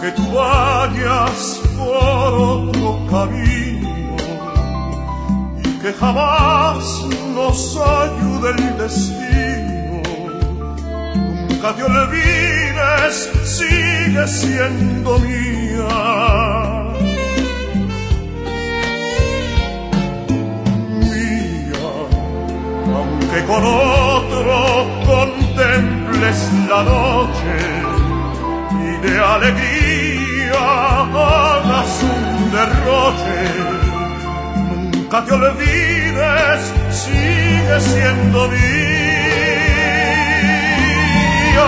que tú vayas por otro camino y que jamás nos ayude el destino. Nunca te olvides, sigue siendo mía. Mía, aunque con otro contemples la noche y de alegría hagas un derroche, nunca te olvides, sigue siendo mía.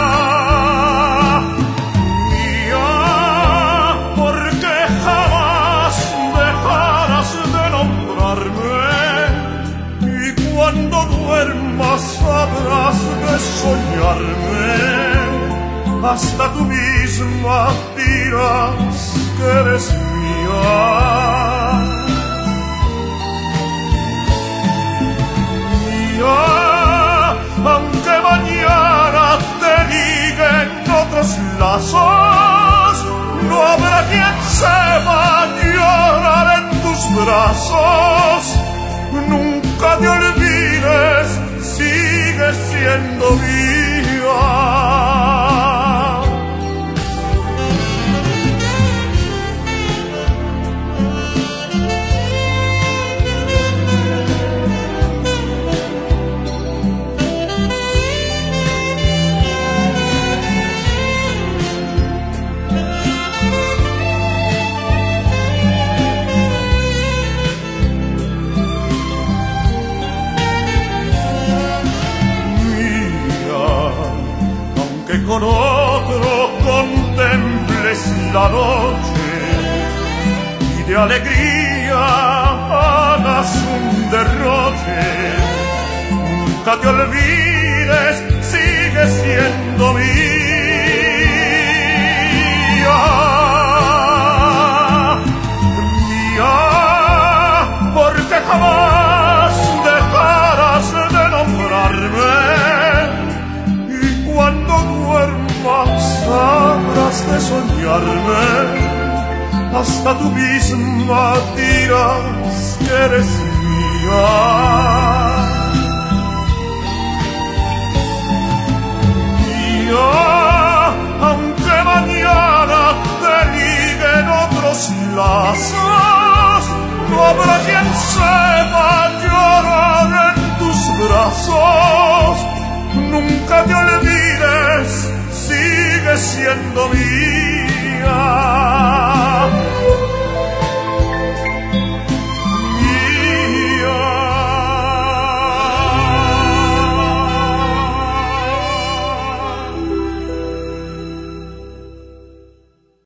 Mía, porque jamás dejarás de nombrarme y cuando duermas sabrás de soñarme. Hasta tú misma dirás que eres mía. Mía, aunque mañana te liguen otros lazos, no habrá quien sepa llorar en tus brazos. Nunca te olvides, sigue siendo mía. Con otro contemples la noche y de alegría hagas un derroche, nunca te olvides, sigue siendo mía. Mía, porque jamás dejarás de nombrarme. Cuando duermas sabrás de soñarme, hasta tú misma dirás que eres mía. Mía, aunque mañana te liguen otros lazos, no habrá quien sepa llorar en tus brazos. Nunca te olvides, sigue siendo mía.